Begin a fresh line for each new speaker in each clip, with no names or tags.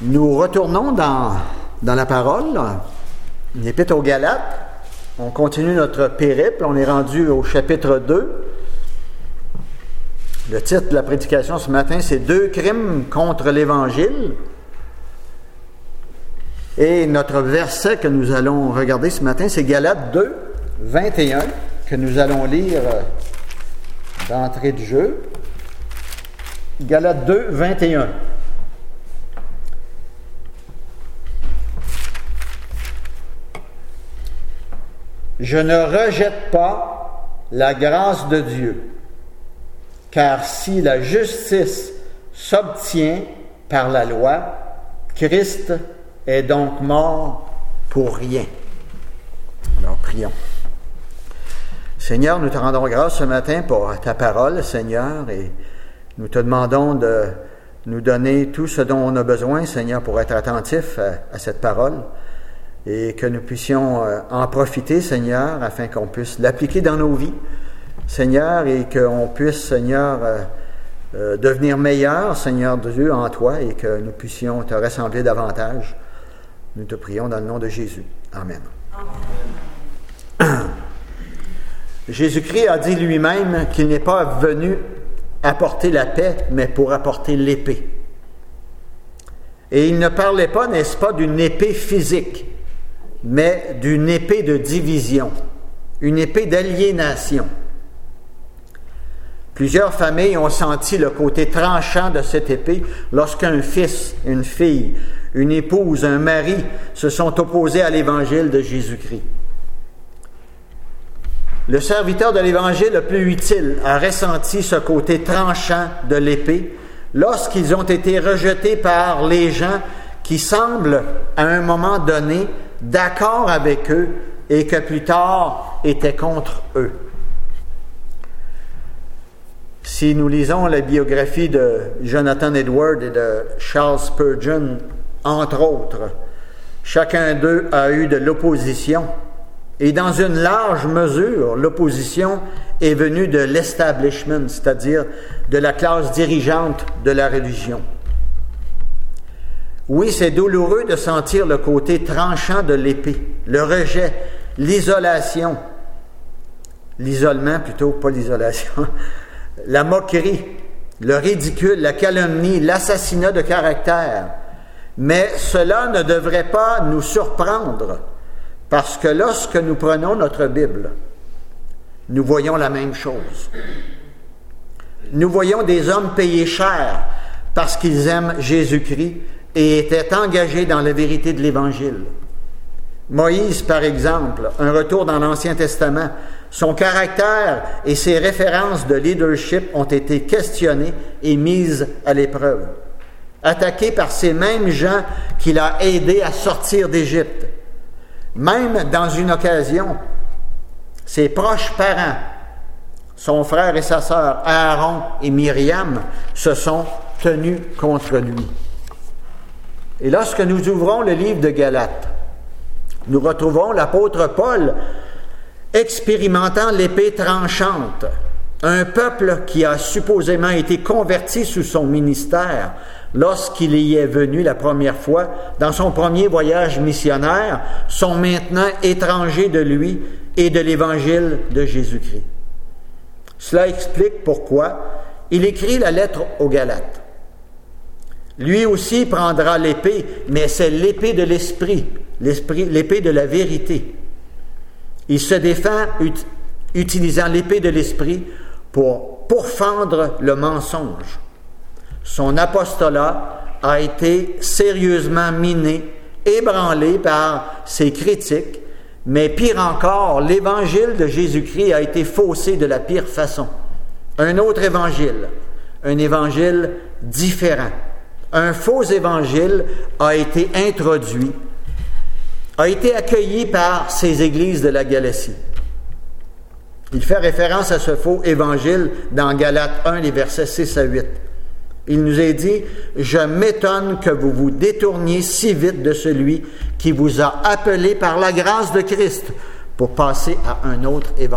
Nous retournons dans la parole, l'Épître aux Galates. On continue notre périple. On est rendu au chapitre 2. Le titre de la prédication ce matin, c'est « Deux crimes contre l'Évangile ». Et notre verset que nous allons regarder ce matin, c'est Galates 2, 21, que nous allons lire d'entrée de jeu. Galates 2, 21. Je ne rejette pas la grâce de Dieu, car si la justice s'obtient par la loi, Christ est donc mort pour rien. Alors prions. Seigneur, nous te rendons grâce ce matin pour ta parole, Seigneur, et nous te demandons de nous donner tout ce dont on a besoin, Seigneur, pour être attentif à cette parole et que nous puissions en profiter, Seigneur, afin qu'on puisse l'appliquer dans nos vies, Seigneur, et qu'on puisse, Seigneur, devenir meilleur, Seigneur Dieu, en toi et que nous puissions te ressembler davantage. Nous te prions dans le nom de Jésus. Amen. Amen. Jésus-Christ a dit lui-même qu'il n'est pas venu apporter la paix, mais pour apporter l'épée. Et il ne parlait pas, n'est-ce pas, d'une épée physique, mais d'une épée de division, une épée d'aliénation. Plusieurs familles ont senti le côté tranchant de cette épée lorsqu'un fils, une fille, une épouse, un mari se sont opposés à l'Évangile de Jésus-Christ. Le serviteur de l'Évangile le plus utile a ressenti ce côté tranchant de l'épée lorsqu'ils ont été rejetés par les gens qui semblent, à un moment donné, d'accord avec eux et que plus tard étaient contre eux. Si nous lisons la biographie de Jonathan Edwards et de Charles Spurgeon, entre autres, chacun d'eux a eu de l'opposition. Et dans une large mesure, l'opposition est venue de l'establishment, c'est-à-dire de la classe dirigeante de la religion. Oui, c'est douloureux de sentir le côté tranchant de l'épée, le rejet, l'isolation, l'isolement plutôt, pas l'isolation, la moquerie, le ridicule, la calomnie, l'assassinat de caractère. Mais cela ne devrait pas nous surprendre, parce que lorsque nous prenons notre Bible, nous voyons la même chose. Nous voyons des hommes payés cher parce qu'ils aiment Jésus-Christ et étaient engagés dans la vérité de l'Évangile. Moïse, par exemple, un retour dans l'Ancien Testament, son caractère et ses références de leadership ont été questionnés et mises à l'épreuve. Attaqué par ces mêmes gens qu'il a aidés à sortir d'Égypte. Même dans une occasion, ses proches parents, son frère et sa sœur, Aaron et Myriam, se sont tenus contre lui. Et lorsque nous ouvrons le livre de Galates, nous retrouvons l'apôtre Paul expérimentant l'épée tranchante, un peuple qui a supposément été converti sous son ministère lorsqu'il y est venu la première fois dans son premier voyage missionnaire, sont maintenant étrangers de lui et de l'Évangile de Jésus-Christ. Cela explique pourquoi il écrit la lettre aux Galates. Lui aussi prendra l'épée, mais c'est l'épée de l'esprit, l'épée de la vérité. Il se défend utilisant l'épée de l'esprit pour pourfendre le mensonge. Son apostolat a été sérieusement miné, ébranlé par ses critiques, mais pire encore, l'Évangile de Jésus-Christ a été faussé de la pire façon. Un autre évangile, un évangile différent. Un faux évangile a été introduit, a été accueilli par ces églises de la Galatie. Il fait référence à ce faux évangile dans Galates 1, les versets 6 à 8. Il nous est dit « Je m'étonne que vous vous détourniez si vite de celui qui vous a appelé par la grâce de Christ pour passer à un autre évangile. »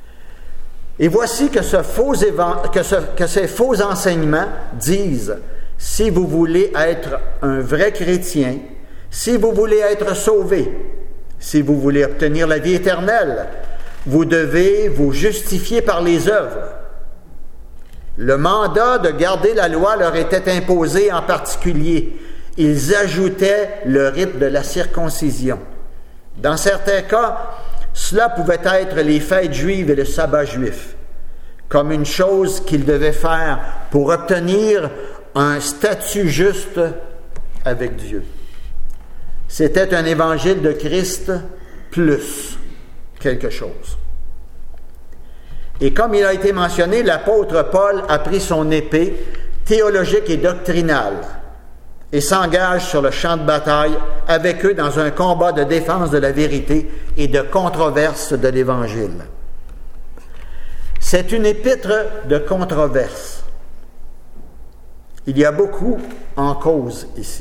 Et voici que ces faux enseignements disent si vous voulez être un vrai chrétien, si vous voulez être sauvé, si vous voulez obtenir la vie éternelle, vous devez vous justifier par les œuvres. Le mandat de garder la loi leur était imposé en particulier. Ils ajoutaient le rite de la circoncision. Dans certains cas, cela pouvait être les fêtes juives et le sabbat juif, comme une chose qu'ils devaient faire pour obtenir un statut juste avec Dieu. C'était un évangile de Christ plus quelque chose. Et comme il a été mentionné, l'apôtre Paul a pris son épée théologique et doctrinale et s'engage sur le champ de bataille avec eux dans un combat de défense de la vérité et de controverse de l'Évangile. C'est une épître de controverse. Il y a beaucoup en cause ici.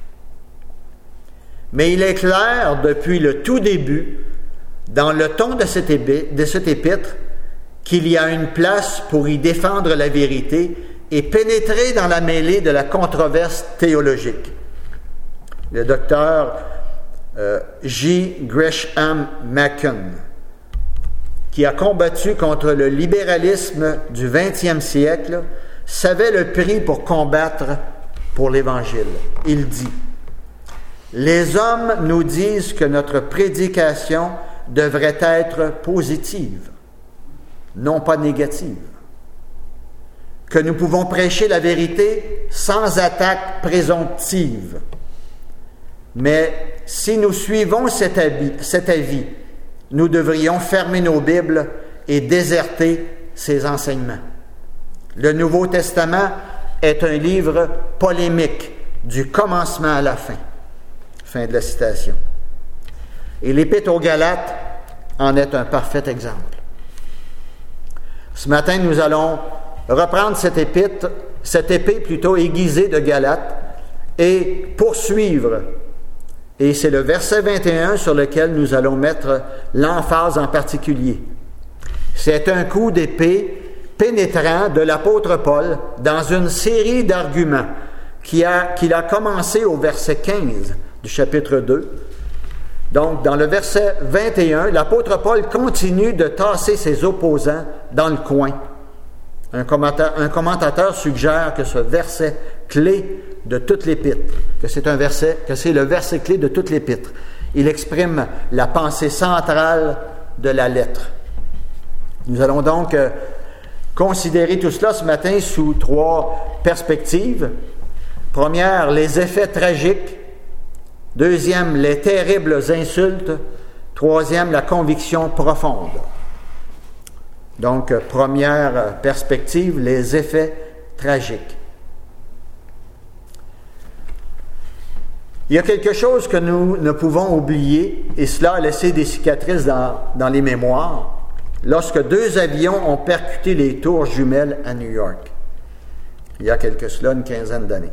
Mais il est clair depuis le tout début, dans le ton de cette épître, qu'il y a une place pour y défendre la vérité et pénétrer dans la mêlée de la controverse théologique. Le docteur J. Gresham Machen, qui a combattu contre le libéralisme du 20e siècle, savait le prix pour combattre pour l'Évangile. Il dit: « Les hommes nous disent que notre prédication devrait être positive, non pas négative, que nous pouvons prêcher la vérité sans attaque présomptive. Mais si nous suivons cet avis, nous devrions fermer nos Bibles et déserter ces enseignements. Le Nouveau Testament est un livre polémique du commencement à la fin. » Fin de la citation. Et l'Épître aux Galates en est un parfait exemple. Ce matin, nous allons reprendre cette épée plutôt aiguisée de Galates et poursuivre. Et c'est le verset 21 sur lequel nous allons mettre l'emphase en particulier. C'est un coup d'épée pénétrant de l'apôtre Paul dans une série d'arguments qu'il a commencé au verset 15 du chapitre 2. Donc, dans le verset 21, l'apôtre Paul continue de tasser ses opposants dans le coin. Un commentateur suggère que ce verset clé de toute l'épître, que c'est le verset clé de toute l'épître. Il exprime la pensée centrale de la lettre. Nous allons donc considérer tout cela ce matin sous 3 perspectives. Première, les effets tragiques. Deuxième, les terribles insultes. Troisième, la conviction profonde. Donc, première perspective, les effets tragiques. Il y a quelque chose que nous ne pouvons oublier, et cela a laissé des cicatrices dans les mémoires, lorsque 2 avions ont percuté les tours jumelles à New York, il y a une quinzaine d'années.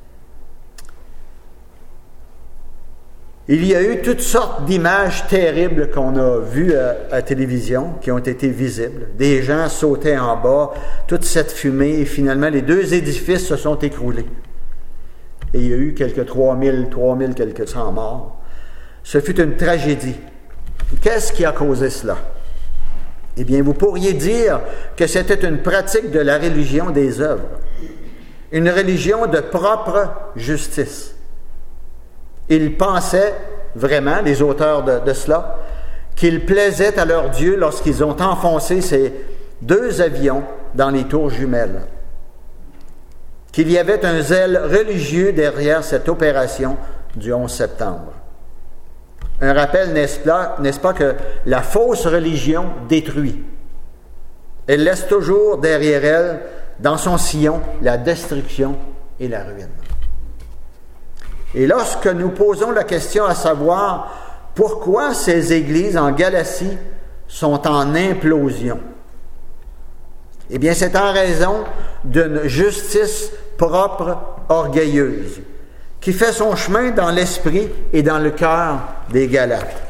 Il y a eu toutes sortes d'images terribles qu'on a vues à la télévision, qui ont été visibles. Des gens sautaient en bas, toute cette fumée, et finalement les 2 édifices se sont écroulés. Et il y a eu quelques 3000 quelques 100 morts. Ce fut une tragédie. Qu'est-ce qui a causé cela? Eh bien, vous pourriez dire que c'était une pratique de la religion des œuvres, une religion de propre justice. Ils pensaient vraiment, les auteurs de cela, qu'il plaisait à leur Dieu lorsqu'ils ont enfoncé ces 2 avions dans les tours jumelles. Qu'il y avait un zèle religieux derrière cette opération du 11 septembre. Un rappel, n'est-ce pas, que la fausse religion détruit. Elle laisse toujours derrière elle, dans son sillon, la destruction et la ruine. Et lorsque nous posons la question à savoir pourquoi ces églises en Galatie sont en implosion, eh bien c'est en raison d'une justice propre, orgueilleuse, qui fait son chemin dans l'esprit et dans le cœur des Galates.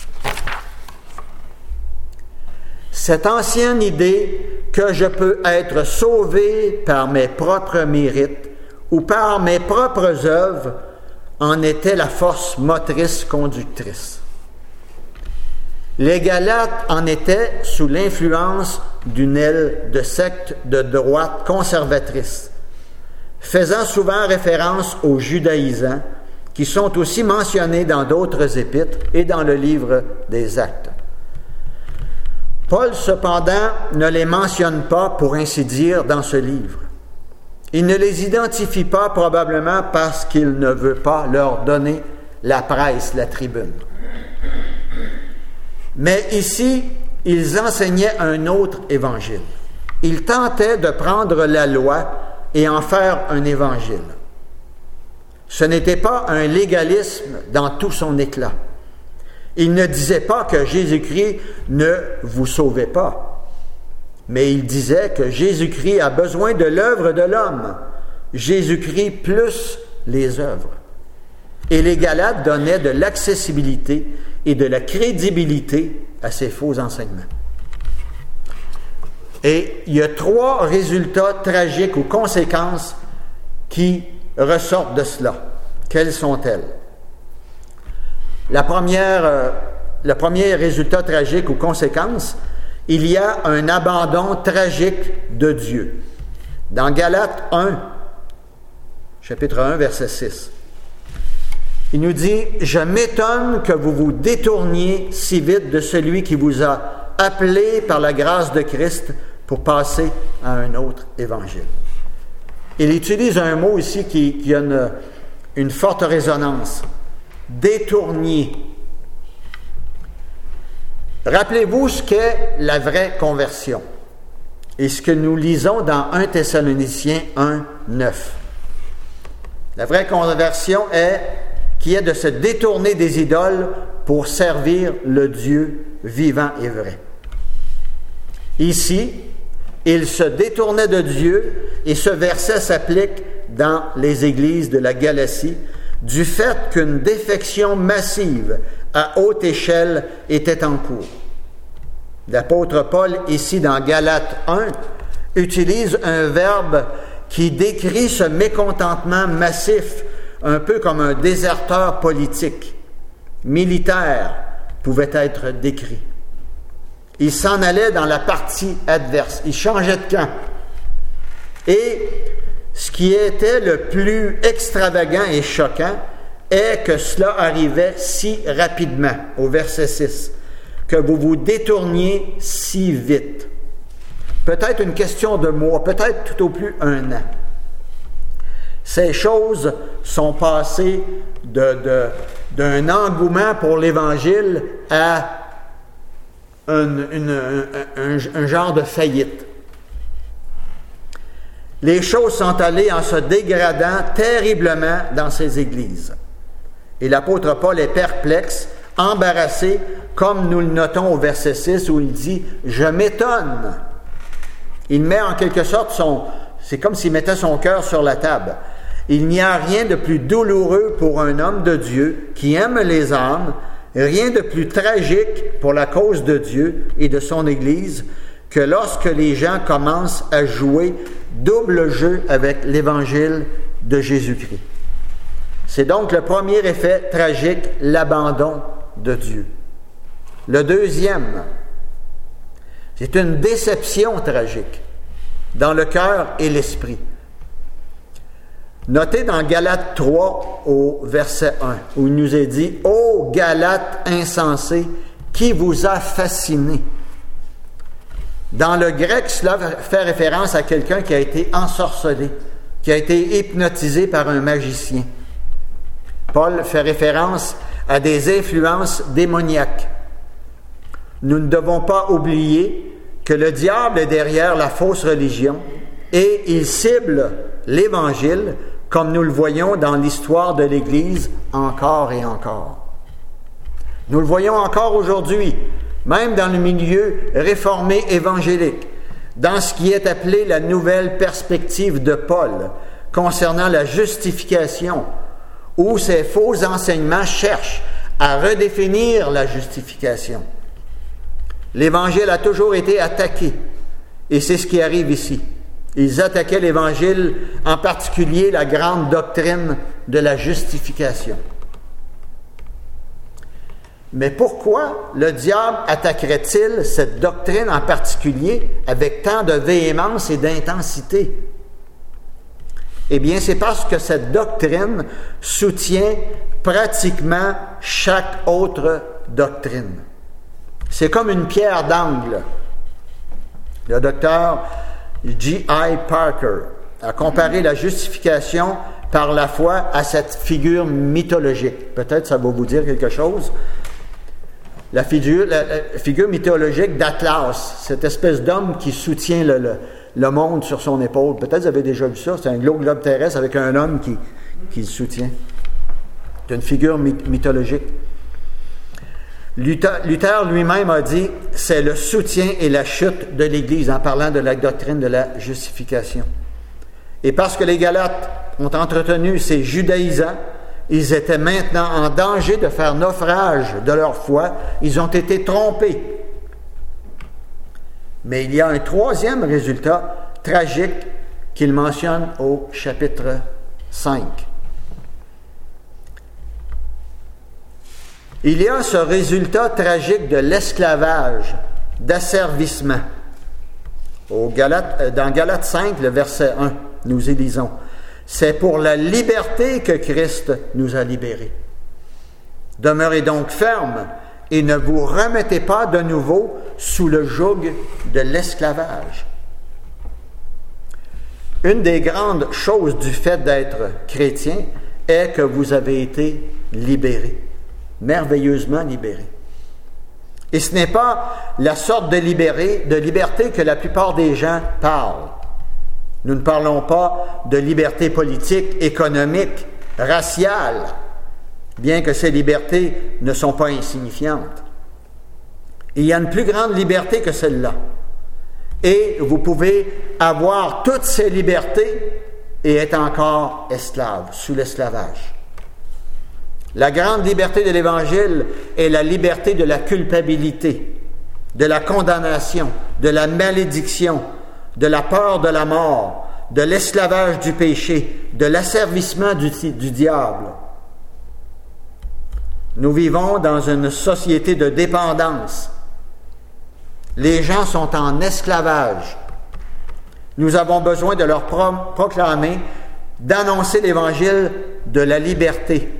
Cette ancienne idée que je peux être sauvé par mes propres mérites ou par mes propres œuvres en était la force motrice conductrice. Les Galates en étaient sous l'influence d'une aile de secte de droite conservatrice, faisant souvent référence aux judaïsants, qui sont aussi mentionnés dans d'autres épîtres et dans le livre des Actes. Paul, cependant, ne les mentionne pas, pour ainsi dire, dans ce livre. Il ne les identifie pas, probablement parce qu'il ne veut pas leur donner la presse, la tribune. Mais ici, ils enseignaient un autre évangile. Ils tentaient de prendre la loi et en faire un évangile. Ce n'était pas un légalisme dans tout son éclat. Il ne disait pas que Jésus-Christ ne vous sauvait pas, mais il disait que Jésus-Christ a besoin de l'œuvre de l'homme, Jésus-Christ plus les œuvres. Et les Galates donnaient de l'accessibilité et de la crédibilité à ces faux enseignements. Et il y a 3 résultats tragiques ou conséquences qui ressortent de cela. Quelles sont-elles? Le premier résultat tragique ou conséquence, il y a un abandon tragique de Dieu. Dans Galates 1, chapitre 1, verset 6, il nous dit « Je m'étonne que vous vous détourniez si vite de celui qui vous a appelé par la grâce de Christ pour passer à un autre évangile. » Il utilise un mot ici qui a une forte résonance. Détourniez. Rappelez-vous ce qu'est la vraie conversion et ce que nous lisons dans 1 Thessaloniciens 1, 9. La vraie conversion qui est de se détourner des idoles pour servir le Dieu vivant et vrai. Ici, il se détournait de Dieu et ce verset s'applique dans les églises de la Galatie du fait qu'une défection massive à haute échelle était en cours. L'apôtre Paul, ici dans Galates 1, utilise un verbe qui décrit ce mécontentement massif, un peu comme un déserteur politique, militaire, pouvait être décrit. Il s'en allait dans la partie adverse, il changeait de camp. Et ce qui était le plus extravagant et choquant est que cela arrivait si rapidement, au verset 6, que vous vous détourniez si vite. Peut-être une question de mois, peut-être tout au plus 1 an. Ces choses sont passées d'un engouement pour l'Évangile à un genre de faillite. Les choses sont allées en se dégradant terriblement dans ces églises. Et l'apôtre Paul est perplexe, embarrassé, comme nous le notons au verset 6 où il dit « Je m'étonne ». Il met en quelque sorte c'est comme s'il mettait son cœur sur la table. Il n'y a rien de plus douloureux pour un homme de Dieu qui aime les âmes, rien de plus tragique pour la cause de Dieu et de son Église que lorsque les gens commencent à jouer double jeu avec l'Évangile de Jésus-Christ. C'est donc le premier effet tragique, l'abandon de Dieu. Le deuxième, c'est une déception tragique dans le cœur et l'esprit. Notez dans Galates 3 au verset 1, où il nous est dit « Ô Galates insensés, qui vous a fasciné ?» Dans le grec, cela fait référence à quelqu'un qui a été ensorcelé, qui a été hypnotisé par un magicien. Paul fait référence à des influences démoniaques. Nous ne devons pas oublier que le diable est derrière la fausse religion et il cible l'Évangile comme nous le voyons dans l'histoire de l'Église encore et encore. Nous le voyons encore aujourd'hui, même dans le milieu réformé évangélique, dans ce qui est appelé la nouvelle perspective de Paul concernant la justification, où ces faux enseignements cherchent à redéfinir la justification. L'Évangile a toujours été attaqué, et c'est ce qui arrive ici. Ils attaquaient l'Évangile, en particulier la grande doctrine de la justification. Mais pourquoi le diable attaquerait-il cette doctrine en particulier avec tant de véhémence et d'intensité? Eh bien, c'est parce que cette doctrine soutient pratiquement chaque autre doctrine. C'est comme une pierre d'angle. Le docteur J.I. Parker a comparé la justification par la foi à cette figure mythologique. Peut-être ça va vous dire quelque chose. La figure mythologique d'Atlas, cette espèce d'homme qui soutient le monde sur son épaule. Peut-être vous avez déjà vu ça. C'est un globe terrestre avec un homme qui le soutient. C'est une figure mythologique. Luther lui-même a dit « c'est le soutien et la chute de l'Église » en parlant de la doctrine de la justification. Et parce que les Galates ont entretenu ces judaïsants, ils étaient maintenant en danger de faire naufrage de leur foi. Ils ont été trompés. Mais il y a un troisième résultat tragique qu'il mentionne au chapitre 5. Il y a ce résultat tragique de l'esclavage, d'asservissement. Dans Galates 5, le verset 1, nous y lisons. C'est pour la liberté que Christ nous a libérés. Demeurez donc fermes et ne vous remettez pas de nouveau sous le joug de l'esclavage. Une des grandes choses du fait d'être chrétien est que vous avez été libérés, merveilleusement libérés. Et ce n'est pas la sorte de liberté que la plupart des gens parlent. Nous ne parlons pas de liberté politique, économique, raciale, bien que ces libertés ne sont pas insignifiantes. Il y a une plus grande liberté que celle-là. Et vous pouvez avoir toutes ces libertés et être encore esclave, sous l'esclavage. La grande liberté de l'Évangile est la liberté de la culpabilité, de la condamnation, de la malédiction, de la peur de la mort, de l'esclavage du péché, de l'asservissement du diable. Nous vivons dans une société de dépendance. Les gens sont en esclavage. Nous avons besoin de leur proclamer, d'annoncer l'Évangile de la liberté,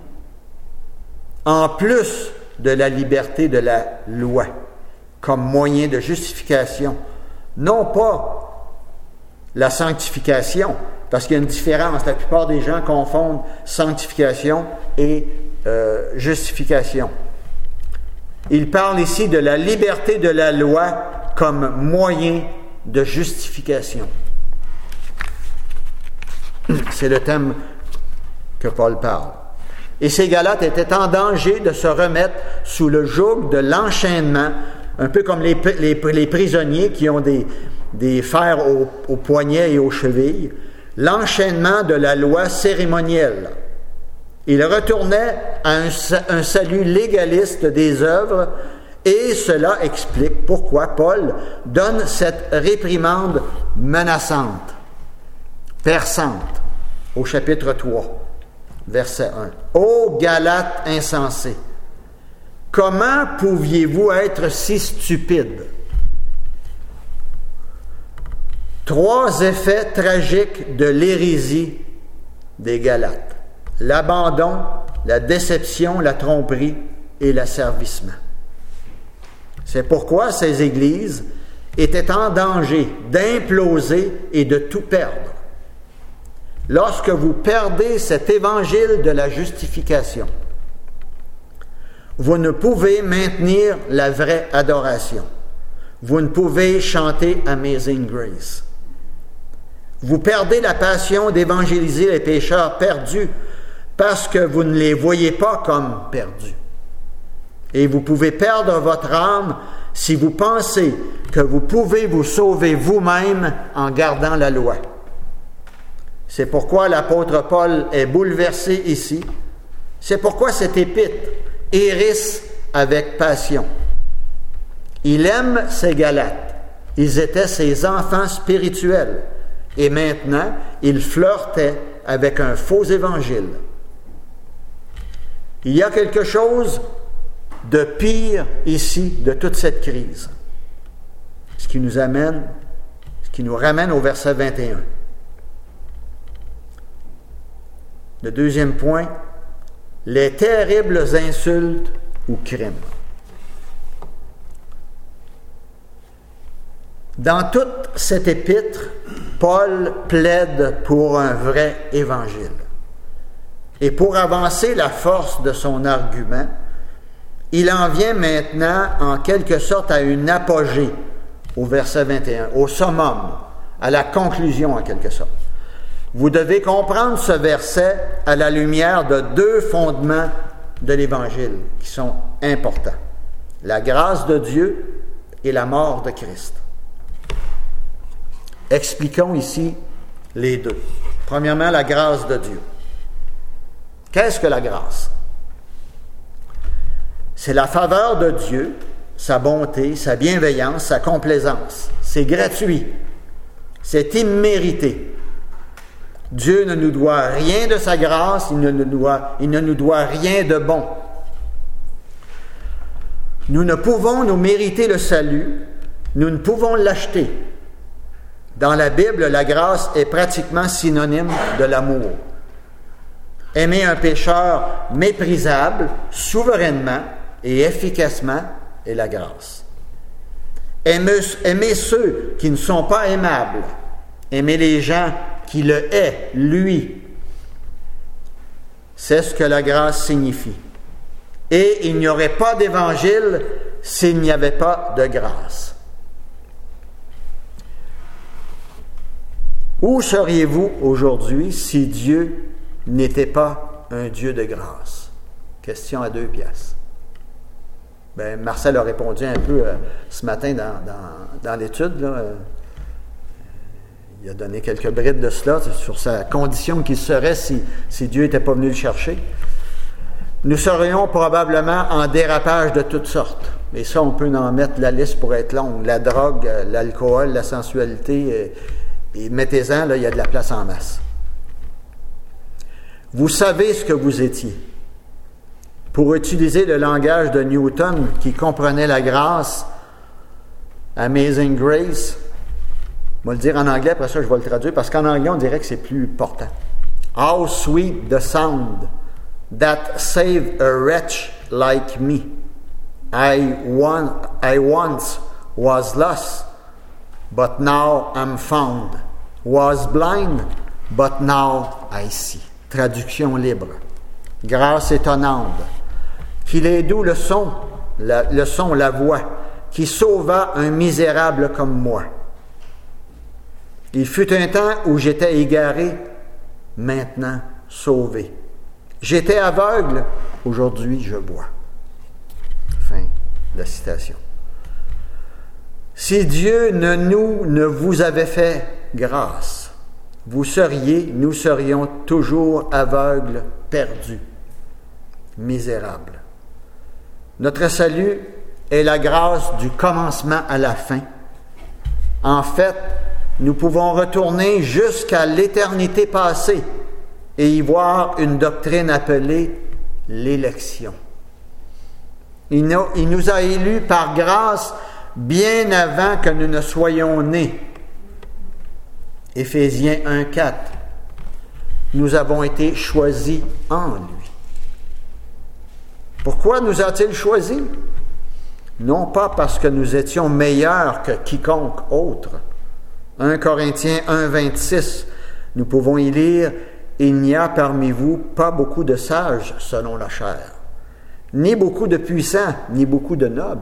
en plus de la liberté de la loi, comme moyen de justification. Non pas la sanctification, parce qu'il y a une différence. La plupart des gens confondent sanctification et justification. Il parle ici de la liberté de la loi comme moyen de justification. C'est le thème que Paul parle. Et ces Galates étaient en danger de se remettre sous le joug de l'enchaînement, un peu comme les prisonniers qui ont des fers aux poignets et aux chevilles, l'enchaînement de la loi cérémonielle. Ils retournaient à un salut légaliste des œuvres, et cela explique pourquoi Paul donne cette réprimande menaçante, perçante, au chapitre 3, verset 1. « Ô Galates insensés, comment pouviez-vous être si stupides? » Trois effets tragiques de l'hérésie des Galates. L'abandon, la déception, la tromperie et l'asservissement. C'est pourquoi ces églises étaient en danger d'imploser et de tout perdre. Lorsque vous perdez cet évangile de la justification, vous ne pouvez maintenir la vraie adoration. Vous ne pouvez chanter Amazing Grace. Vous perdez la passion d'évangéliser les pécheurs perdus parce que vous ne les voyez pas comme perdus. Et vous pouvez perdre votre âme si vous pensez que vous pouvez vous sauver vous-même en gardant la loi. C'est pourquoi l'apôtre Paul est bouleversé ici. C'est pourquoi cet épître hérisse avec passion. Il aime ses Galates. Ils étaient ses enfants spirituels. Et maintenant, il flirtait avec un faux évangile. Il y a quelque chose de pire ici, de toute cette crise. Ce qui nous ramène au verset 21. Le deuxième point, les terribles insultes ou crimes. Dans toute cette épître, Paul plaide pour un vrai évangile. Et pour avancer la force de son argument, il en vient maintenant en quelque sorte à une apogée au verset 21, au summum, à la conclusion en quelque sorte. Vous devez comprendre ce verset à la lumière de deux fondements de l'Évangile qui sont importants. La grâce de Dieu et la mort de Christ. Expliquons ici les deux. Premièrement, la grâce de Dieu. Qu'est-ce que la grâce? C'est la faveur de Dieu, sa bonté, sa bienveillance, sa complaisance. C'est gratuit. C'est immérité. Dieu ne nous doit rien de sa grâce, il ne nous doit rien de bon. Nous ne pouvons nous mériter le salut, nous ne pouvons l'acheter. Dans la Bible, la grâce est pratiquement synonyme de l'amour. Aimer un pécheur méprisable, souverainement et efficacement est la grâce. Aimer ceux qui ne sont pas aimables, aimer les gens qui le hait, lui. C'est ce que la grâce signifie. Et il n'y aurait pas d'évangile s'il n'y avait pas de grâce. Où seriez-vous aujourd'hui si Dieu n'était pas un Dieu de grâce? Question à 2 piastres. Ben, Marcel a répondu un peu ce matin dans l'étude, là. Il a donné quelques brides de cela sur sa condition qu'il serait si Dieu n'était pas venu le chercher. Nous serions probablement en dérapage de toutes sortes. Et ça, on peut en mettre la liste pour être longue. La drogue, l'alcool, la sensualité, et mettez-en, là, il y a de la place en masse. Vous savez ce que vous étiez. Pour utiliser le langage de Newton qui comprenait la grâce, Amazing Grace, je vais le dire en anglais, après ça je vais le traduire, parce qu'en anglais on dirait que c'est plus portant. How sweet the sound that saved a wretch like me. I once was lost, but now I'm found. Was blind, but now I see. Traduction libre. Grâce étonnante. Qu'il est doux le son, la voix, qui sauva un misérable comme moi. Il fut un temps où j'étais égaré, maintenant sauvé. J'étais aveugle, aujourd'hui je vois. Fin de la citation. Si Dieu ne vous avait fait grâce, nous serions toujours aveugles, perdus, misérables. Notre salut est la grâce du commencement à la fin. En fait, nous pouvons retourner jusqu'à l'éternité passée et y voir une doctrine appelée l'élection. Il nous a élus par grâce bien avant que nous ne soyons nés. Éphésiens 1,4. Nous avons été choisis en lui. Pourquoi nous a-t-il choisis? Non pas parce que nous étions meilleurs que quiconque autre. 1 Corinthiens 1,26, nous pouvons y lire « Il n'y a parmi vous pas beaucoup de sages selon la chair, ni beaucoup de puissants, ni beaucoup de nobles. »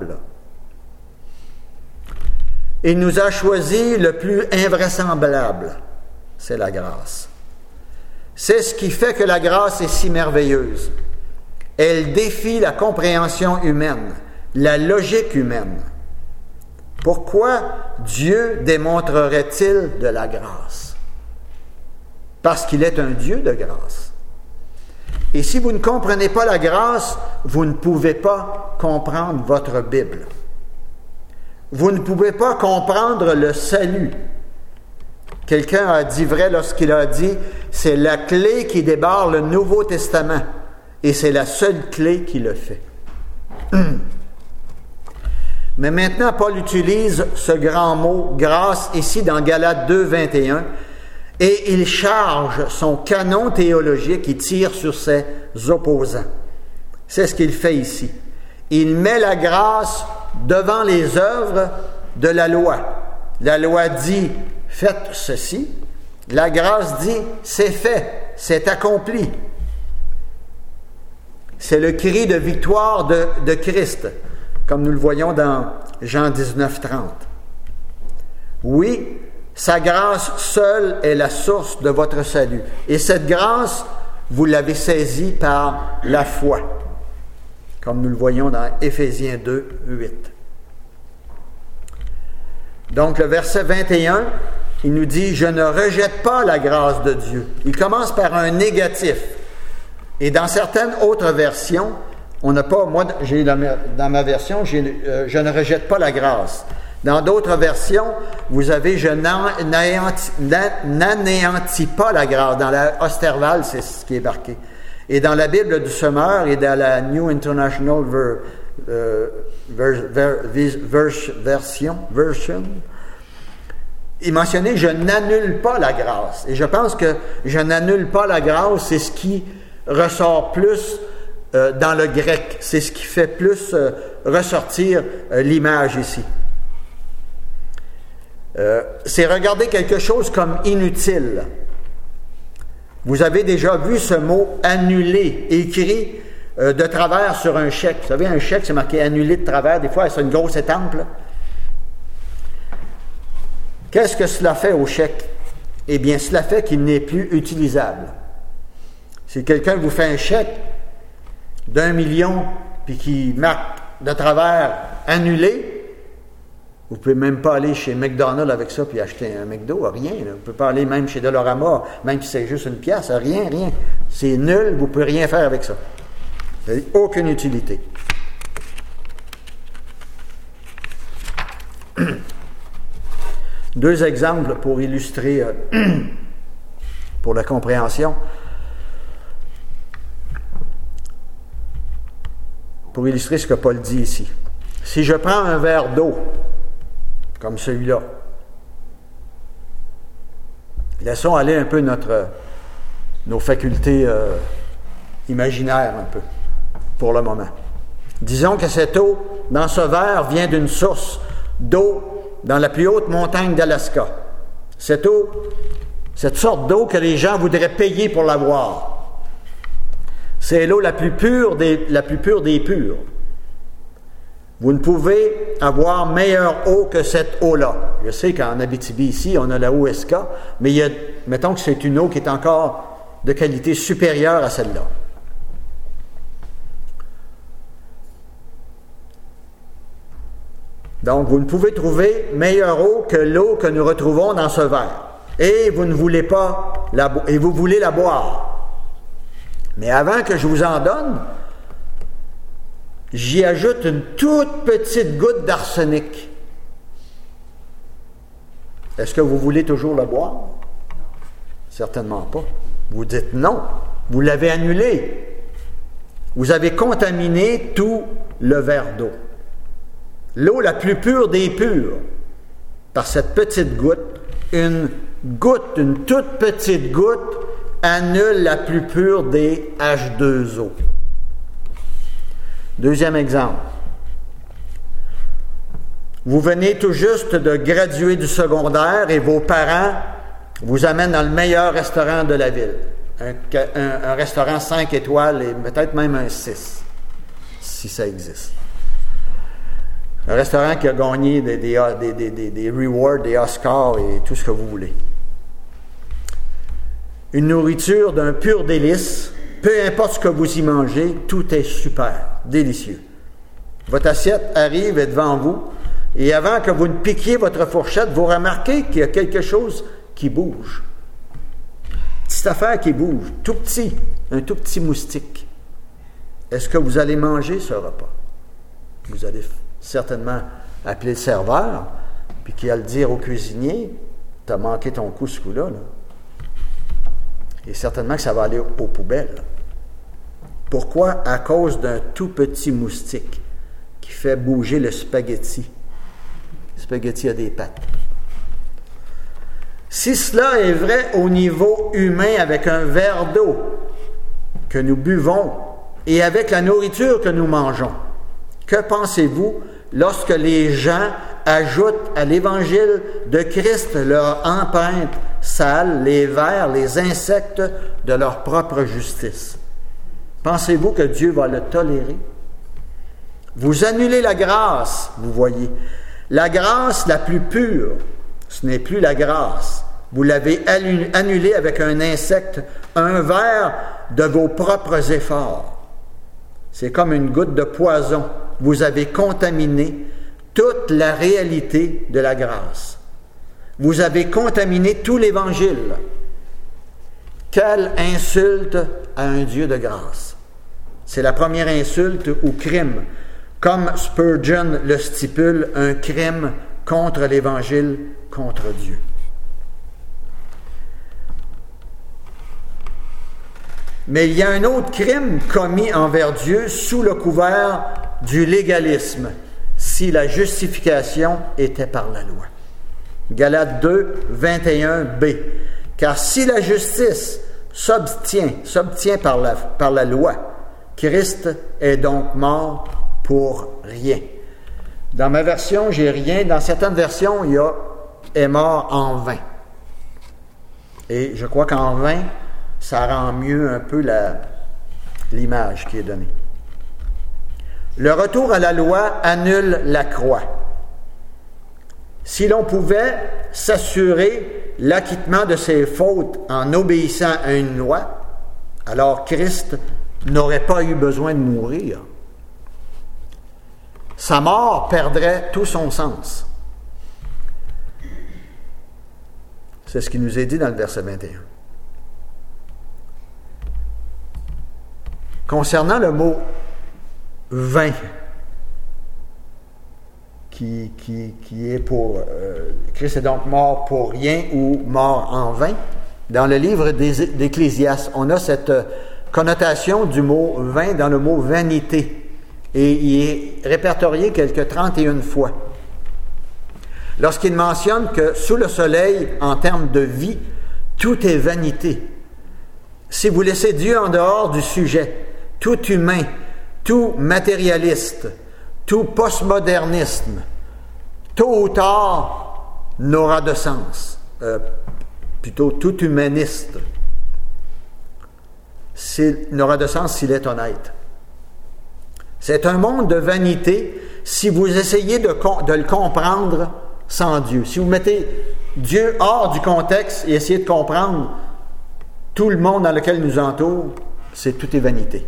Il nous a choisi le plus invraisemblable, c'est la grâce. C'est ce qui fait que la grâce est si merveilleuse. Elle défie la compréhension humaine, la logique humaine. Pourquoi Dieu démontrerait-il de la grâce? Parce qu'il est un Dieu de grâce. Et si vous ne comprenez pas la grâce, vous ne pouvez pas comprendre votre Bible. Vous ne pouvez pas comprendre le salut. Quelqu'un a dit vrai lorsqu'il a dit, c'est la clé qui débarre le Nouveau Testament, et c'est la seule clé qui le fait. Mais maintenant, Paul utilise ce grand mot « grâce » ici dans Galates 2, 21, et il charge son canon théologique, il tire sur ses opposants. C'est ce qu'il fait ici. Il met la grâce devant les œuvres de la loi. La loi dit « faites ceci ». La grâce dit « c'est fait, c'est accompli ». C'est le cri de victoire de Christ, comme nous le voyons dans Jean 19, 30. Oui, sa grâce seule est la source de votre salut. Et cette grâce, vous l'avez saisie par la foi, comme nous le voyons dans Éphésiens 2, 8. Donc le verset 21, il nous dit « Je ne rejette pas la grâce de Dieu ». Il commence par un négatif. Et dans certaines autres versions, on n'a pas, moi, j'ai dans ma version, je ne rejette pas la grâce. Dans d'autres versions, vous avez je n'anéantis pas la grâce. Dans la Osterval, c'est ce qui est marqué. Et dans la Bible du Semeur et dans la New International Version, il mentionnait je n'annule pas la grâce. Et je pense que je n'annule pas la grâce, c'est ce qui ressort plus dans le grec. C'est ce qui fait plus ressortir l'image ici. C'est regarder quelque chose comme inutile. Vous avez déjà vu ce mot « annuler » écrit de travers sur un chèque. Vous savez, un chèque, c'est marqué « annulé » de travers. Des fois, c'est une grosse étampe. Là. Qu'est-ce que cela fait au chèque? Eh bien, cela fait qu'il n'est plus utilisable. Si quelqu'un vous fait un chèque d'1 million puis qui marque de travers « annulé », vous ne pouvez même pas aller chez McDonald's avec ça puis acheter un McDo, rien. Là. Vous ne pouvez pas aller même chez Dolorama, même si c'est juste une pièce, rien. C'est nul, vous ne pouvez rien faire avec ça. Vous n'avez aucune utilité. Deux exemples pour illustrer, pour la compréhension. Pour illustrer ce que Paul dit ici. Si je prends un verre d'eau, comme celui-là, laissons aller un peu nos facultés imaginaires un peu, pour le moment. Disons que cette eau, dans ce verre, vient d'une source d'eau dans la plus haute montagne d'Alaska. Cette eau, cette sorte d'eau que les gens voudraient payer pour la boire. C'est l'eau la plus pure des pures. Vous ne pouvez avoir meilleure eau que cette eau-là. Je sais qu'en Abitibi, ici, on a la OSK, mais mettons que c'est une eau qui est encore de qualité supérieure à celle-là. Donc, vous ne pouvez trouver meilleure eau que l'eau que nous retrouvons dans ce verre. Et vous ne voulez pas et vous voulez la boire. Mais avant que je vous en donne, j'y ajoute une toute petite goutte d'arsenic. Est-ce que vous voulez toujours la boire? Certainement pas. Vous dites non. Vous l'avez annulé. Vous avez contaminé tout le verre d'eau. L'eau la plus pure des pures, par cette petite goutte, une toute petite goutte, annule la plus pure des H2O. Deuxième exemple. Vous venez tout juste de graduer du secondaire et vos parents vous amènent dans le meilleur restaurant de la ville. Un restaurant 5 étoiles et peut-être même un 6, si ça existe. Un restaurant qui a gagné des rewards, des Oscars et tout ce que vous voulez. Une nourriture d'un pur délice, peu importe ce que vous y mangez, tout est super, délicieux. Votre assiette arrive et devant vous, et avant que vous ne piquiez votre fourchette, vous remarquez qu'il y a quelque chose qui bouge. Une petite affaire qui bouge, tout petit, un tout petit moustique. Est-ce que vous allez manger ce repas? Vous allez certainement appeler le serveur, puis qui va le dire au cuisinier, tu as manqué ton coup ce coup-là. Là. Et certainement que ça va aller aux poubelles. Pourquoi? À cause d'un tout petit moustique qui fait bouger le spaghetti. Le spaghetti a des pattes. Si cela est vrai au niveau humain avec un verre d'eau que nous buvons et avec la nourriture que nous mangeons, que pensez-vous lorsque les gens ajoutent à l'évangile de Christ leur empreinte sale, les vers, les insectes de leur propre justice? Pensez-vous que Dieu va le tolérer? Vous annulez la grâce, vous voyez. La grâce la plus pure, ce n'est plus la grâce. Vous l'avez annulée avec un insecte, un ver de vos propres efforts. C'est comme une goutte de poison. Vous avez contaminé toute la réalité de la grâce. Vous avez contaminé tout l'Évangile. Quelle insulte à un Dieu de grâce! C'est la première insulte ou crime. Comme Spurgeon le stipule, un crime contre l'Évangile, contre Dieu. Mais il y a un autre crime commis envers Dieu sous le couvert du légalisme, si la justification était par la loi. Galates 2, 21b. Car si la justice s'obtient par la loi, Christ est donc mort pour rien. Dans ma version, j'ai rien. Dans certaines versions, il y a est mort en vain. Et je crois qu'en vain, ça rend mieux un peu l'image qui est donnée. Le retour à la loi annule la croix. Si l'on pouvait s'assurer l'acquittement de ses fautes en obéissant à une loi, alors Christ n'aurait pas eu besoin de mourir. Sa mort perdrait tout son sens. C'est ce qui nous est dit dans le verset 21. Concernant le mot « vain », qui est pour Christ est donc mort pour rien ou mort en vain, dans le livre d'Ecclésiaste, on a cette connotation du mot « vain » dans le mot « vanité ». Et il est répertorié quelque 31 fois. Lorsqu'il mentionne que sous le soleil, en termes de vie, tout est vanité. Si vous laissez Dieu en dehors du sujet, tout humain, tout matérialiste, tout postmodernisme, tôt ou tard, n'aura de sens. Plutôt tout humaniste. N'aura de sens s'il est honnête. C'est un monde de vanité si vous essayez de le comprendre sans Dieu. Si vous mettez Dieu hors du contexte et essayez de comprendre tout le monde dans lequel il nous entoure, tout est vanité.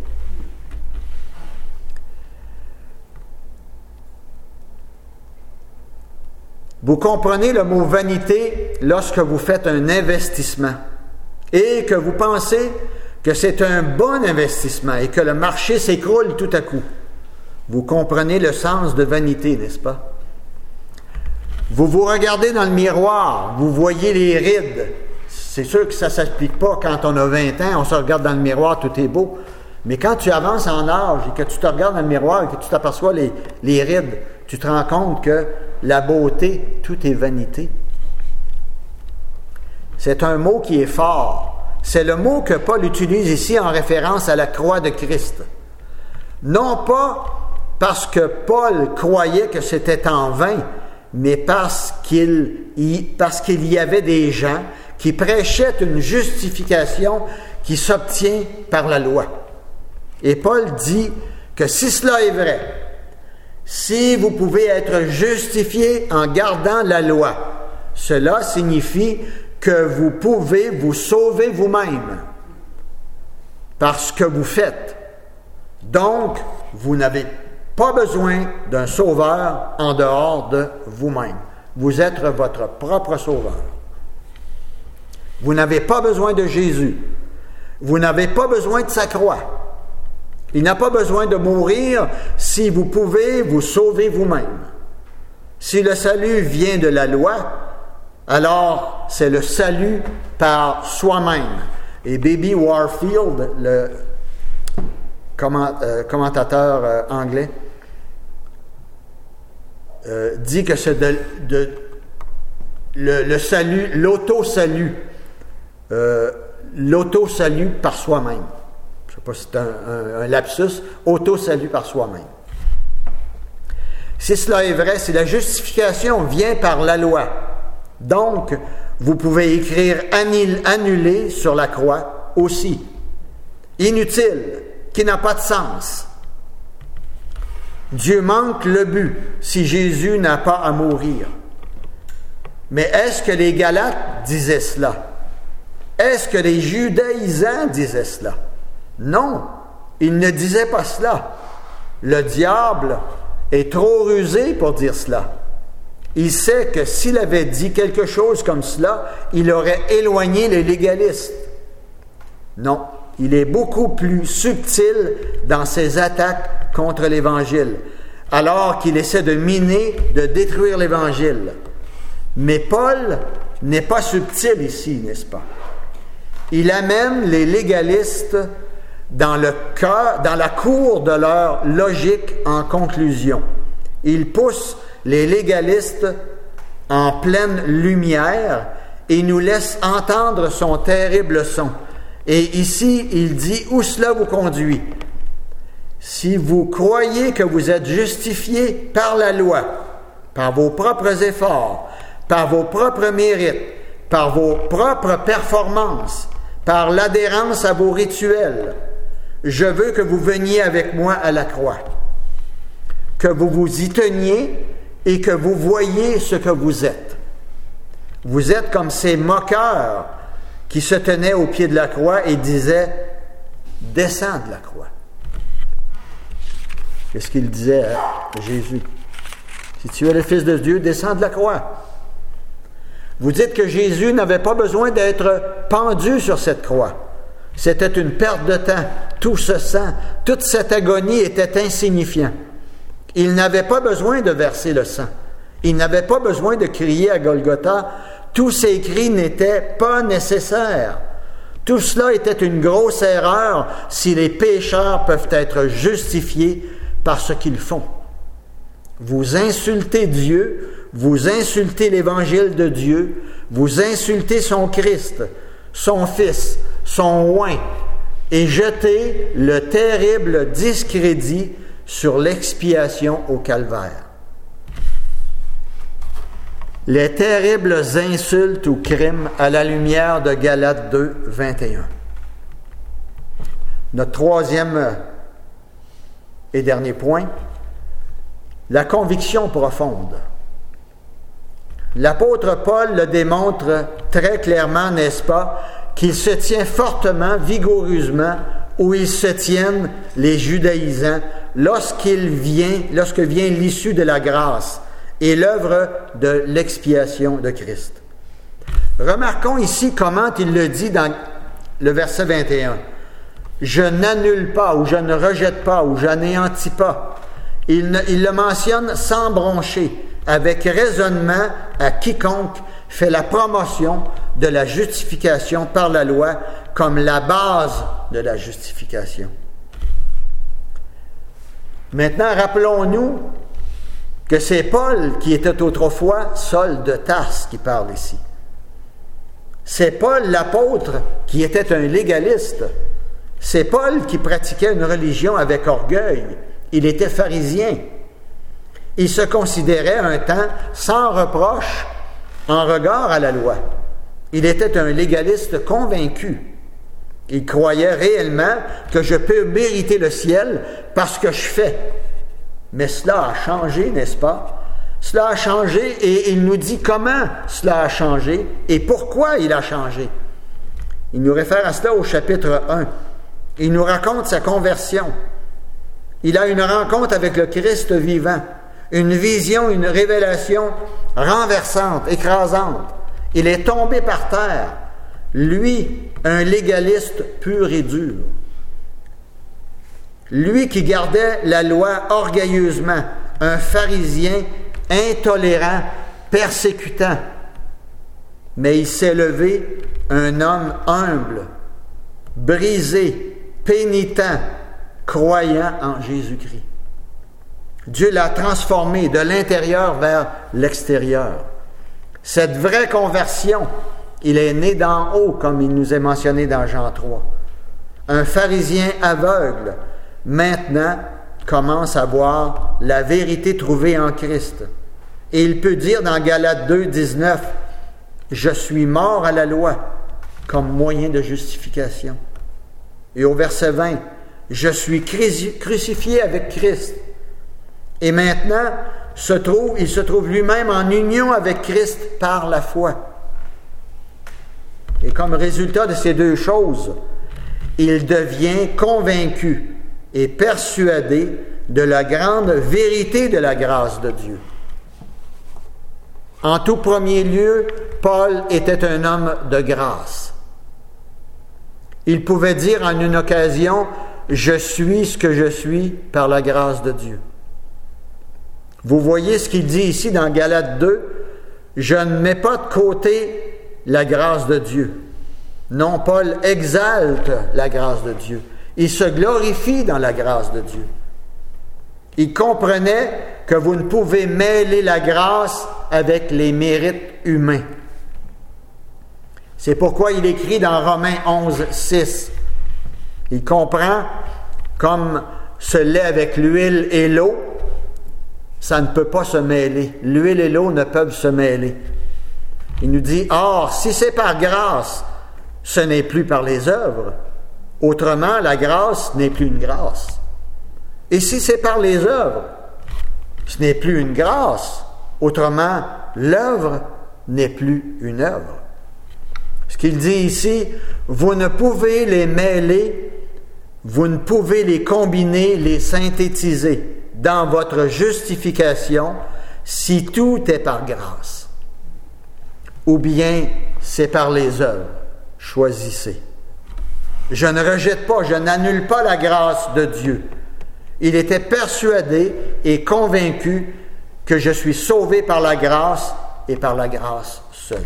Vous comprenez le mot vanité lorsque vous faites un investissement et que vous pensez que c'est un bon investissement et que le marché s'écroule tout à coup. Vous comprenez le sens de vanité, n'est-ce pas? Vous vous regardez dans le miroir, vous voyez les rides. C'est sûr que ça ne s'applique pas quand on a 20 ans, on se regarde dans le miroir, tout est beau. Mais quand tu avances en âge et que tu te regardes dans le miroir et que tu t'aperçois les rides, tu te rends compte que la beauté, tout est vanité. C'est un mot qui est fort. C'est le mot que Paul utilise ici en référence à la croix de Christ. Non pas parce que Paul croyait que c'était en vain, mais parce qu'il y avait des gens qui prêchaient une justification qui s'obtient par la loi. Et Paul dit que si cela est vrai, si vous pouvez être justifié en gardant la loi, cela signifie que vous pouvez vous sauver vous-même par ce que vous faites. Donc, vous n'avez pas besoin d'un sauveur en dehors de vous-même. Vous êtes votre propre sauveur. Vous n'avez pas besoin de Jésus. Vous n'avez pas besoin de sa croix. Il n'a pas besoin de mourir si vous pouvez vous sauver vous-même. Si le salut vient de la loi, alors c'est le salut par soi-même. Et Baby Warfield, le commentateur anglais, dit que c'est le salut, l'auto-salut. L'auto-salut par soi-même. Je ne sais pas si c'est un lapsus. Auto-salut par soi-même. Si cela est vrai, si la justification vient par la loi, donc vous pouvez écrire annulé sur la croix aussi. Inutile, qui n'a pas de sens. Dieu manque le but si Jésus n'a pas à mourir. Mais est-ce que les Galates disaient cela? Est-ce que les judaïsants disaient cela? Non, ils ne disaient pas cela. Le diable est trop rusé pour dire cela. Il sait que s'il avait dit quelque chose comme cela, il aurait éloigné les légalistes. Non, il est beaucoup plus subtil dans ses attaques contre l'Évangile, alors qu'il essaie de miner, de détruire l'Évangile. Mais Paul n'est pas subtil ici, n'est-ce pas? Il amène les légalistes dans la cour de leur logique en conclusion. Il pousse les légalistes en pleine lumière et nous laisse entendre son terrible son. Et ici, il dit où cela vous conduit. Si vous croyez que vous êtes justifiés par la loi, par vos propres efforts, par vos propres mérites, par vos propres performances, par l'adhérence à vos rituels, je veux que vous veniez avec moi à la croix, que vous vous y teniez et que vous voyiez ce que vous êtes. Vous êtes comme ces moqueurs qui se tenaient au pied de la croix et disaient « Descends de la croix ». Qu'est-ce qu'il disait à Jésus? « Si tu es le Fils de Dieu, descends de la croix ». Vous dites que Jésus n'avait pas besoin d'être pendu sur cette croix. C'était une perte de temps. Tout ce sang, toute cette agonie était insignifiant. Il n'avait pas besoin de verser le sang. Il n'avait pas besoin de crier à Golgotha. Tous ces cris n'étaient pas nécessaires. Tout cela était une grosse erreur si les pécheurs peuvent être justifiés par ce qu'ils font. Vous insultez Dieu, vous insultez l'Évangile de Dieu, vous insultez son Christ, son Fils, son oint, et jetez le terrible discrédit sur l'expiation au calvaire. Les terribles insultes ou crimes à la lumière de Galates 2, 21. Notre troisième et dernier point, la conviction profonde. L'apôtre Paul le démontre très clairement, n'est-ce pas, qu'il se tient fortement, vigoureusement, où ils se tiennent les judaïsants lorsque vient l'issue de la grâce et l'œuvre de l'expiation de Christ. Remarquons ici comment il le dit dans le verset 21. « Je n'annule pas, ou je ne rejette pas, ou j'anéantis pas. » Il le mentionne sans broncher, avec raisonnement à quiconque fait la promotion de la justification par la loi comme la base de la justification. Maintenant, rappelons-nous que c'est Paul qui était autrefois Saul de Tarse qui parle ici. C'est Paul l'apôtre qui était un légaliste. C'est Paul qui pratiquait une religion avec orgueil. Il était pharisien. Il se considérait un temps sans reproche en regard à la loi. Il était un légaliste convaincu. Il croyait réellement que je peux mériter le ciel parce que je fais. Mais cela a changé, n'est-ce pas? Cela a changé et il nous dit comment cela a changé et pourquoi il a changé. Il nous réfère à cela au chapitre 1. Il nous raconte sa conversion. Il a une rencontre avec le Christ vivant, une vision, une révélation renversante, écrasante. Il est tombé par terre. Lui, un légaliste pur et dur. Lui qui gardait la loi orgueilleusement, un pharisien intolérant, persécutant. mais il s'est levé un homme humble, brisé, pénitent, croyant en Jésus-Christ. Dieu l'a transformé de l'intérieur vers l'extérieur. Cette vraie conversion, il est né d'en haut, comme il nous est mentionné dans Jean 3. Un pharisien aveugle, maintenant, commence à voir la vérité trouvée en Christ. Et il peut dire dans Galates 2, 19, « Je suis mort à la loi comme moyen de justification. » Et au verset 20, « Je suis crucifié avec Christ. » Et maintenant, il se trouve lui-même en union avec Christ par la foi. Et comme résultat de ces deux choses, il devient convaincu et persuadé de la grande vérité de la grâce de Dieu. En tout premier lieu, Paul était un homme de grâce. Il pouvait dire en une occasion, « Je suis ce que je suis par la grâce de Dieu. » Vous voyez ce qu'il dit ici dans Galates 2, « Je ne mets pas de côté la grâce de Dieu. » Non, Paul exalte la grâce de Dieu. Il se glorifie dans la grâce de Dieu. Il comprenait que vous ne pouvez mêler la grâce avec les mérites humains. C'est pourquoi il écrit dans Romains 11, 6. Il comprend, comme ce lait avec l'huile et l'eau, ça ne peut pas se mêler. L'huile et l'eau ne peuvent se mêler. Il nous dit, « Or, si c'est par grâce, ce n'est plus par les œuvres. Autrement, la grâce n'est plus une grâce. Et si c'est par les œuvres, ce n'est plus une grâce. Autrement, l'œuvre n'est plus une œuvre. » Ce qu'il dit ici, vous ne pouvez les mêler, vous ne pouvez les combiner, les synthétiser dans votre justification si tout est par grâce. Ou bien c'est par les œuvres. Choisissez. Je ne rejette pas, je n'annule pas la grâce de Dieu. Il était persuadé et convaincu que je suis sauvé par la grâce et par la grâce seule.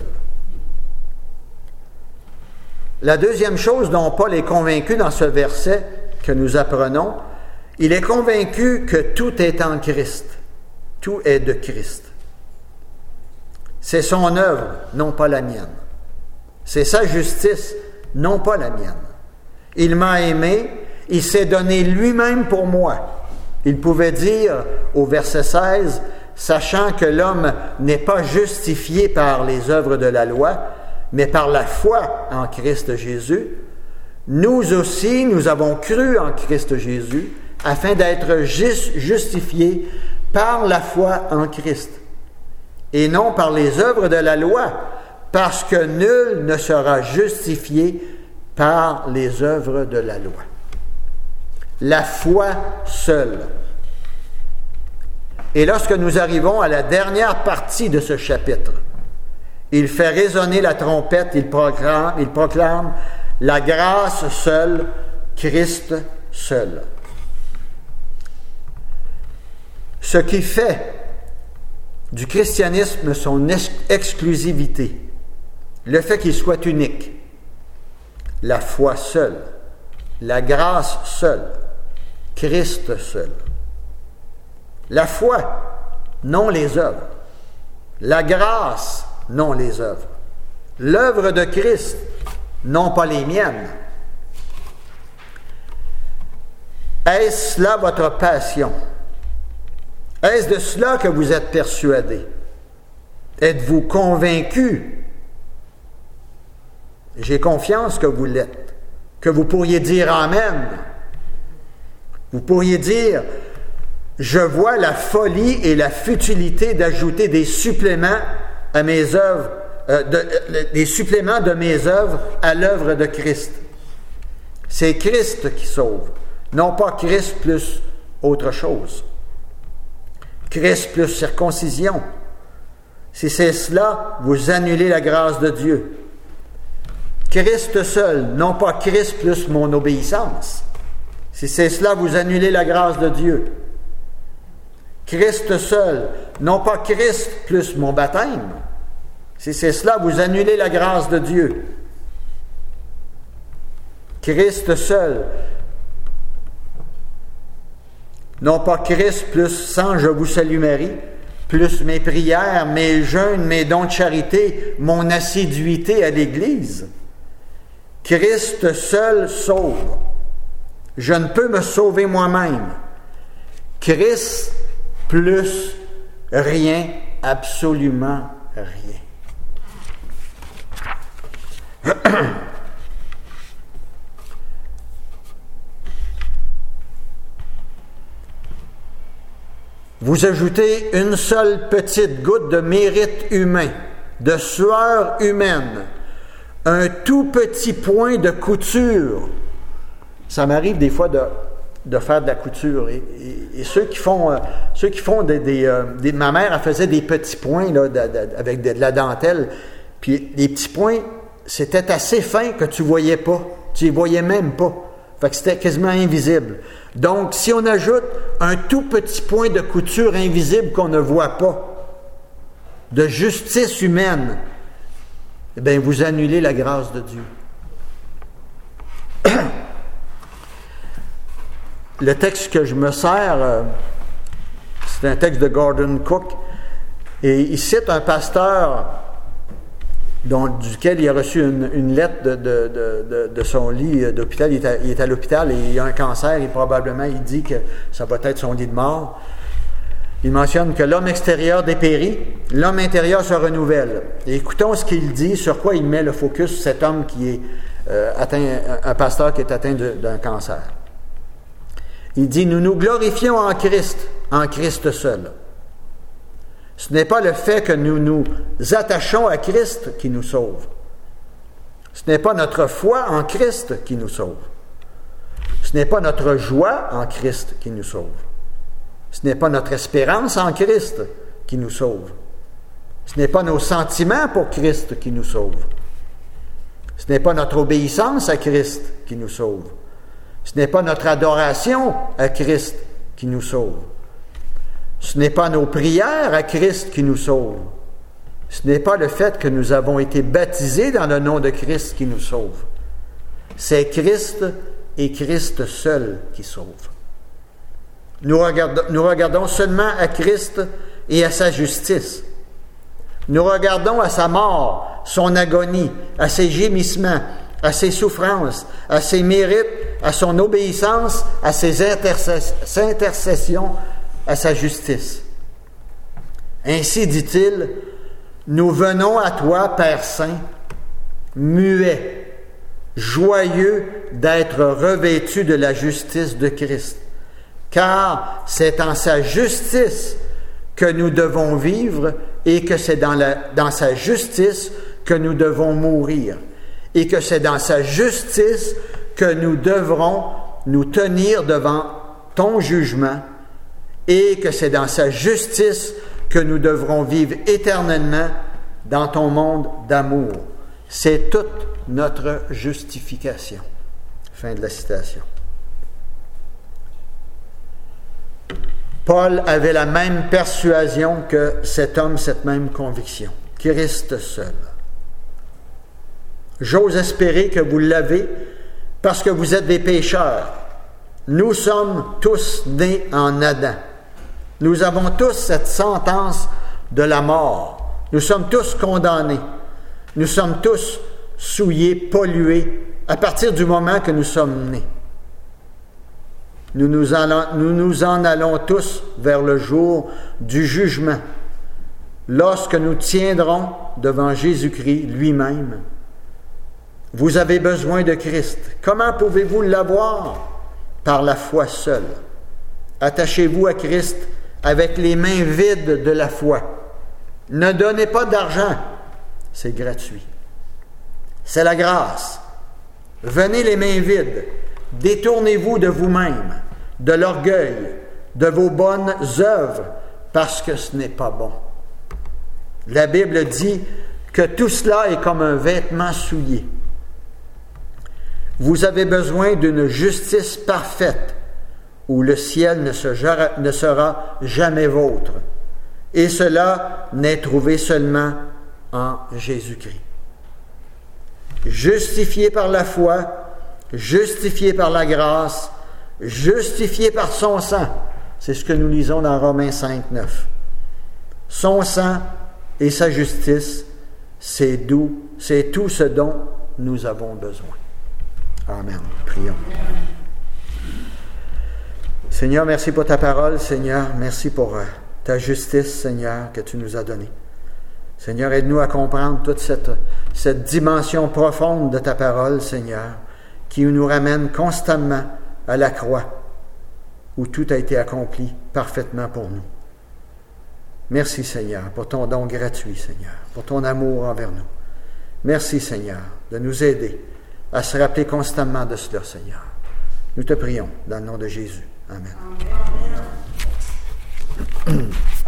La deuxième chose dont Paul est convaincu dans ce verset que nous apprenons, il est convaincu que tout est en Christ. Tout est de Christ. C'est son œuvre, non pas la mienne. C'est sa justice, non pas la mienne. Il m'a aimé, il s'est donné lui-même pour moi. Il pouvait dire au verset 16, sachant que l'homme n'est pas justifié par les œuvres de la loi, mais par la foi en Christ Jésus, nous aussi, nous avons cru en Christ Jésus afin d'être justifiés par la foi en Christ, et non par les œuvres de la loi, parce que nul ne sera justifié par les œuvres de la loi. La foi seule. Et lorsque nous arrivons à la dernière partie de ce chapitre, il fait résonner la trompette, il proclame la grâce seule, Christ seul. Ce qui fait du christianisme son exclusivité, le fait qu'il soit unique, la foi seule, la grâce seule, Christ seul. La foi, non les œuvres. La grâce, non les œuvres. L'œuvre de Christ, non pas les miennes. Est-ce là votre passion? Est-ce de cela que vous êtes persuadé? Êtes-vous convaincu? J'ai confiance que vous l'êtes, que vous pourriez dire Amen. Vous pourriez dire, je vois la folie et la futilité d'ajouter des suppléments à mes œuvres, des suppléments de mes œuvres à l'œuvre de Christ. C'est Christ qui sauve, non pas Christ plus autre chose. Christ plus circoncision. Si c'est cela, vous annulez la grâce de Dieu. Christ seul, non pas Christ plus mon obéissance. Si c'est cela, vous annulez la grâce de Dieu. Christ seul, non pas Christ plus mon baptême. Si c'est cela, vous annulez la grâce de Dieu. Christ seul. Non pas Christ plus sang, je vous salue Marie, plus mes prières, mes jeûnes, mes dons de charité, mon assiduité à l'Église. Christ seul sauve. Je ne peux me sauver moi-même. Christ plus rien, absolument rien. Vous ajoutez une seule petite goutte de mérite humain, de sueur humaine, un tout petit point de couture. Ça m'arrive des fois de faire de la couture. Et ceux qui font ma mère, elle faisait des petits points là, avec de la dentelle. Puis les petits points, c'était assez fin que tu ne voyais pas. Tu les voyais même pas. Fait que c'était quasiment invisible. Donc, si on ajoute un tout petit point de couture invisible qu'on ne voit pas, de justice humaine, eh bien, vous annulez la grâce de Dieu. Le texte que je me sers, c'est un texte de Gordon Cook, et il cite un pasteur duquel il a reçu une lettre de son lit d'hôpital. Il est à l'hôpital et il a un cancer et probablement il dit que ça va être son lit de mort. Il mentionne que l'homme extérieur dépérit, l'homme intérieur se renouvelle. Et écoutons ce qu'il dit, sur quoi il met le focus, cet homme qui est un pasteur qui est atteint d'un cancer. Il dit, nous nous glorifions en Christ seul. Ce n'est pas le fait que nous nous attachons à Christ qui nous sauve. Ce n'est pas notre foi en Christ qui nous sauve. Ce n'est pas notre joie en Christ qui nous sauve. Ce n'est pas notre espérance en Christ qui nous sauve. Ce n'est pas nos sentiments pour Christ qui nous sauve. Ce n'est pas notre obéissance à Christ qui nous sauve. Ce n'est pas notre adoration à Christ qui nous sauve. Ce n'est pas nos prières à Christ qui nous sauve. Ce n'est pas le fait que nous avons été baptisés dans le nom de Christ qui nous sauve. C'est Christ et Christ seul qui sauve. Nous regardons seulement à Christ et à sa justice. Nous regardons à sa mort, son agonie, à ses gémissements, à ses souffrances, à ses mérites, à son obéissance, à ses intercessions, à sa justice. Ainsi dit-il, nous venons à toi, Père Saint, muets, joyeux d'être revêtus de la justice de Christ, car c'est en sa justice que nous devons vivre et que c'est dans sa justice que nous devons mourir et que c'est dans sa justice que nous devrons nous tenir devant ton jugement et que c'est dans sa justice que nous devrons vivre éternellement dans ton monde d'amour. C'est toute notre justification. Fin de la citation. Paul avait la même persuasion que cet homme, cette même conviction. Christ seul. J'ose espérer que vous l'avez parce que vous êtes des pécheurs. Nous sommes tous nés en Adam. Nous avons tous cette sentence de la mort. Nous sommes tous condamnés. Nous sommes tous souillés, pollués, à partir du moment que nous sommes nés. Nous nous en allons tous vers le jour du jugement, lorsque nous tiendrons devant Jésus-Christ lui-même. Vous avez besoin de Christ. Comment pouvez-vous l'avoir? Par la foi seule. Attachez-vous à Christ avec les mains vides de la foi. Ne donnez pas d'argent, c'est gratuit. C'est la grâce. Venez les mains vides. Détournez-vous de vous-même, de l'orgueil, de vos bonnes œuvres, parce que ce n'est pas bon. La Bible dit que tout cela est comme un vêtement souillé. Vous avez besoin d'une justice parfaite, où le ciel ne sera jamais vôtre. Et cela n'est trouvé seulement en Jésus-Christ. Justifié par la foi, justifié par la grâce, justifié par son sang. C'est ce que nous lisons dans Romains 5, 9. Son sang et sa justice, c'est tout ce dont nous avons besoin. Amen. Prions. Seigneur, merci pour ta parole, Seigneur. Merci pour ta justice, Seigneur, que tu nous as donnée. Seigneur, aide-nous à comprendre toute cette dimension profonde de ta parole, Seigneur, qui nous ramène constamment à la croix, où tout a été accompli parfaitement pour nous. Merci, Seigneur, pour ton don gratuit, Seigneur, pour ton amour envers nous. Merci, Seigneur, de nous aider à se rappeler constamment de cela, Seigneur. Nous te prions dans le nom de Jésus. Amen. Amen.